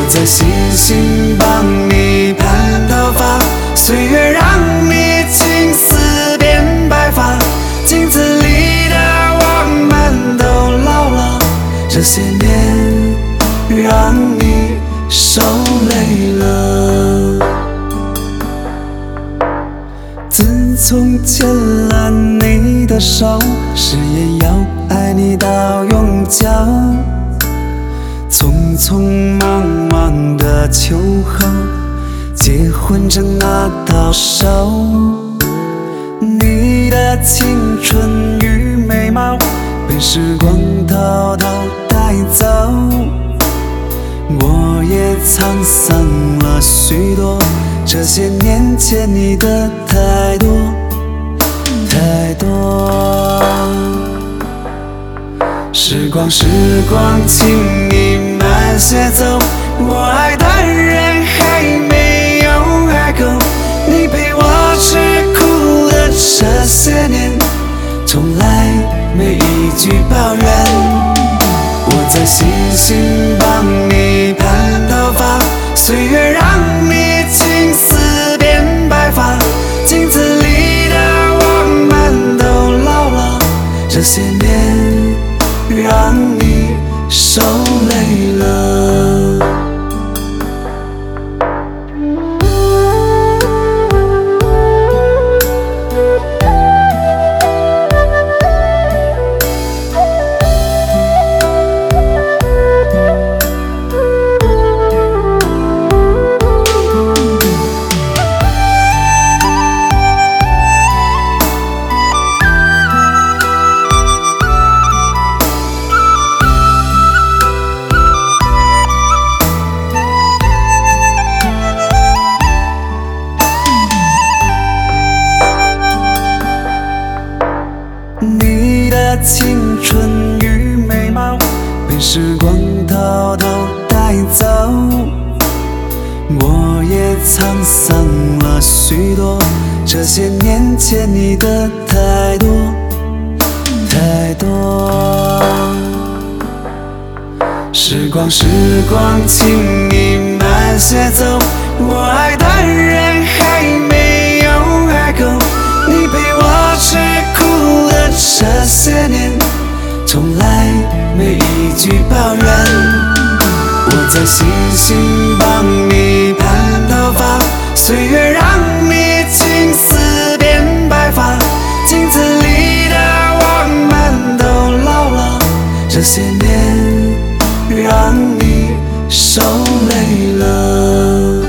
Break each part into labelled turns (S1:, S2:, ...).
S1: 在细心帮你盘头发，岁月让你青丝变白发，镜子里的我们都老了，这些年让你受累了。自从牵了你的手，誓言要爱你到永久。匆匆忙忙的秋后，结婚证拿到手，你的青春与美貌被时光偷偷带走，我也沧桑了许多，这些年欠你的太多太多。时光时光，请你慢些走，我爱的人还没有开口，你陪我吃苦的这些年，从来没一句抱怨。我在细心帮你盘头发，岁月让你青丝变白发，镜子里的我们都老了，这些年让你受累了。你的青春与美貌被时光偷偷带走，我也沧桑了许多，这些年欠你的太多太多。时光时光，请你慢些走，我爱的人还没有开口，你陪我吃苦的这些年，从来没一句抱怨。我在细心帮你盘头发，岁月让你青丝变白发，镜子里的我们都老了，这些年让你受累了。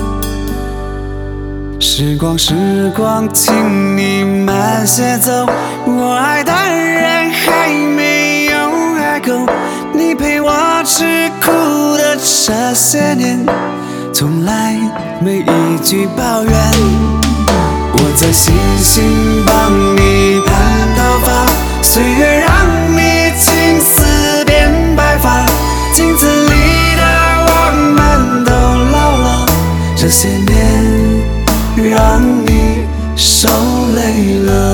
S1: 时光时光，请你慢些走，我爱的人还没有开口，你陪我吃苦的这些年，从来没一句抱怨。我在细心帮你盘头发，岁月让你青丝变白发，镜子里的我们都老了，这些年让你受累了。